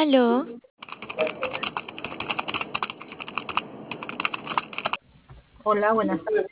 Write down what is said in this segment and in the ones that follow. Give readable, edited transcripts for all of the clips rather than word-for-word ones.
Aló, Hola, buenas tardes.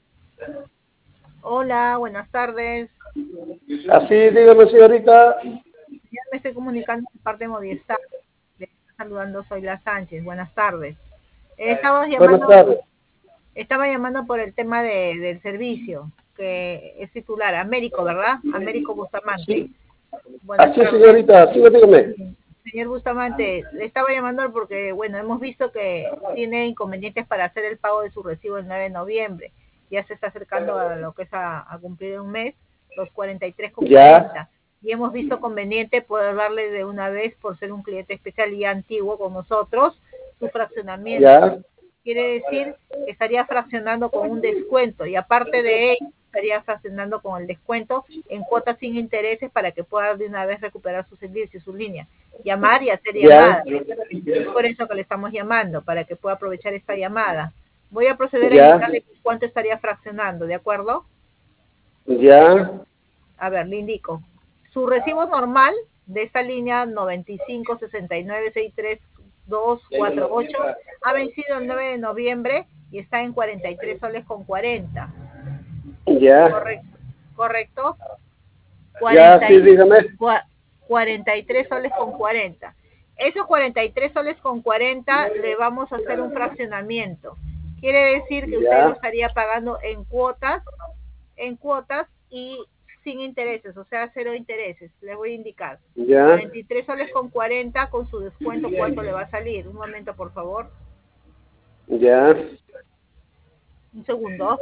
Hola, buenas tardes. Así, dígame, señorita. Ya me estoy comunicando de parte de Movistar. Le está saludando, soy la Sánchez. Buenas tardes. Estaba Buenas llamando, tardes. estaba llamando por el tema del servicio, que es titular, Américo, ¿verdad? Américo Bustamante. Sí, Buenas así, tardes. señorita. Sí, dígame. Señor Bustamante, le estaba llamando porque, bueno, hemos visto que tiene inconvenientes para hacer el pago de su recibo el 9 de noviembre. Ya se está acercando a lo que es a cumplir un mes, los 43 con Ya, 40. Y hemos visto conveniente poder darle de una vez, por ser un cliente especial y antiguo con nosotros, su fraccionamiento. ya, Quiere decir que estaría fraccionando con un descuento y aparte de ello, estaría fraccionando con el descuento en cuotas sin intereses para que pueda de una vez recuperar su servicio, su línea, llamar y hacer ya, llamadas. Es por eso que le estamos llamando, para que pueda aprovechar esta llamada. Voy a proceder a ya, indicarle cuánto estaría fraccionando, ¿de acuerdo? ya, A ver, le indico. Su recibo normal de esta línea 95 69 63 248 ha vencido el 9 de noviembre y está en 43 soles con 40. ya, Correcto. ¿Correcto? ya, 40 sí, dígame. 43 soles con 40. Esos 43 soles con 40 le vamos a hacer un fraccionamiento. Quiere decir que usted lo Ya, estaría pagando en cuotas y sin intereses, o sea, cero intereses. Les voy a indicar. ya, 43 soles con 40 con su descuento, ¿cuánto le va a salir? Un momento, por favor. ya, Un segundo.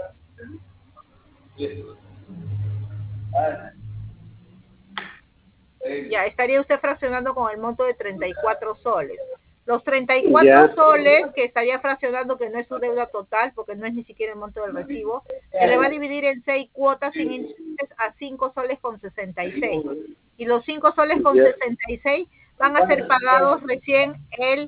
Ya, estaría usted fraccionando con el monto de 34 soles. Los 34 ya, soles que estaría fraccionando, que no es su deuda total, porque no es ni siquiera el monto del recibo, se le va a dividir en 6 cuotas sin intereses a 5 soles con 66. Y los 5 soles con ya, 66 van a ser pagados recién el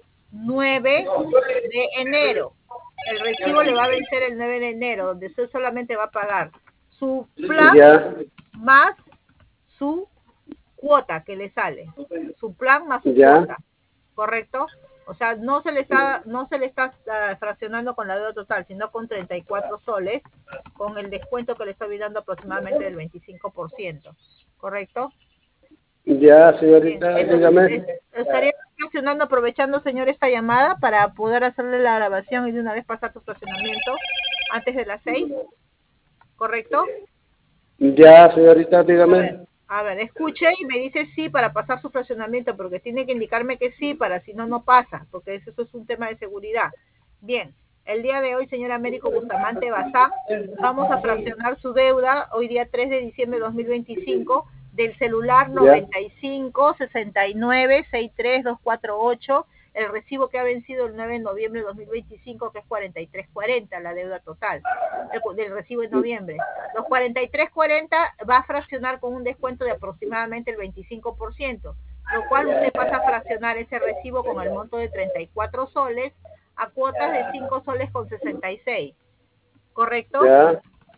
9 de enero. El recibo le va a vencer el 9 de enero, donde usted solamente va a pagar su plan ya, más su cuota que le sale, su plan más su ya, cuota, ¿correcto? O sea, no se le está fraccionando con la deuda total, sino con 34 soles, con el descuento que le estoy dando aproximadamente del 25%, ¿correcto? ya, Bien, señorita, entonces dígame. estaría fraccionando, aprovechando, señor, esta llamada para poder hacerle la grabación y de una vez pasar su fraccionamiento antes de las 6, ¿correcto? Ya, señorita, A ver, dígame. a ver, escuche y me dice sí para pasar su fraccionamiento, porque tiene que indicarme que sí, para si no, no pasa, porque eso es un tema de seguridad. Bien, el día de hoy, señor Américo Bustamante Bazán, vamos a fraccionar su deuda, hoy día 3 de diciembre de 2025, del celular Ya, 95 69 63 248, el recibo que ha vencido el 9 de noviembre de 2025, que es 4340, la deuda total del recibo de noviembre. Los 43.40 va a fraccionar con un descuento de aproximadamente el 25%, lo cual usted pasa a fraccionar ese recibo con el monto de 34 soles a cuotas de 5 soles con 66, ¿correcto? ya,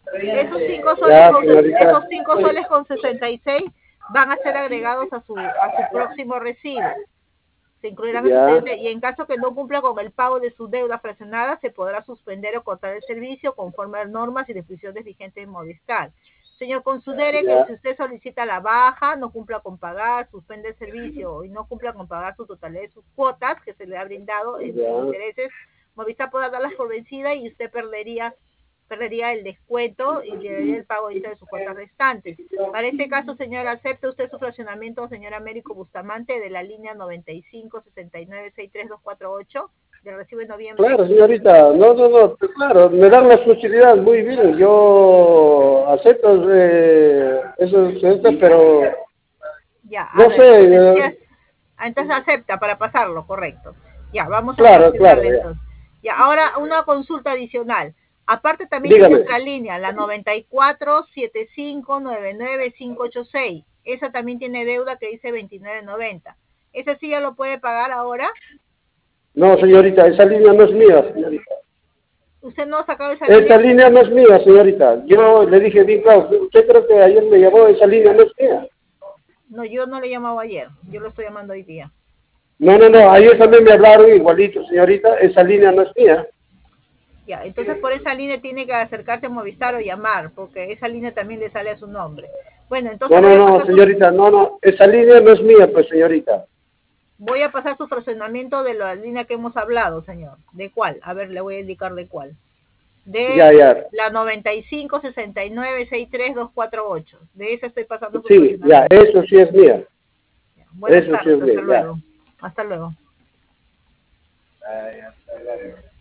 ya, Esos señorita. 5 soles con 66 van a ser agregados a su próximo recibo, se incluirán en su Ya, siguiente y en caso que no cumpla con el pago de su deuda fraccionada se podrá suspender o cortar el servicio conforme a las normas y disposiciones vigentes en Movistar. Señor, considere que ya, si usted solicita la baja, no cumpla con pagar, suspende el servicio y no cumpla con pagar su totalidad de sus cuotas que se le ha brindado sin ya, intereses, Movistar podrá darlas por vencida y usted perdería el descuento y debería el pago de sus cuotas restantes. Para este caso, señora, ¿acepta usted su fraccionamiento, señor Américo Bustamante, de la línea 95 69 63 248 del recibo de noviembre? claro, señorita. No, no, no, claro, me dan la exclusividad, muy bien. Yo acepto eso, señorita, pero Ya, a no ver, sé, entonces, entonces acepta para pasarlo, correcto. Ya, vamos a claro, claro, fraccionarle ya. entonces. Ya, ahora una consulta adicional. Aparte también tiene Dígame. otra línea, la 94 75 99 586. Esa también tiene deuda que dice 29.90. ¿Ese sí ya lo puede pagar ahora? No, señorita, esa línea no es mía, señorita. ¿Usted no ha sacado esa Esa línea? línea no es mía, señorita. Yo le dije bien claro, usted creo que ayer me llamó, esa línea no es mía. No, yo no le he llamado ayer. Yo lo estoy llamando hoy día. No, ayer también me hablaron igualito, señorita, esa línea no es mía. Ya, entonces por esa línea tiene que acercarse a Movistar o llamar, porque esa línea también le sale a su nombre. Bueno, entonces No, señorita, esa línea no es mía, pues, señorita. voy a pasar su fraccionamiento de la línea que hemos hablado, señor. ¿De cuál? A ver, le voy a indicar de cuál. De Ya. la 95-69-63-248. De esa estoy pasando su Sí, fraccionamiento. eso sí es mía. Buenas Eso sí tardes, es hasta mía, ya. luego. Hasta luego.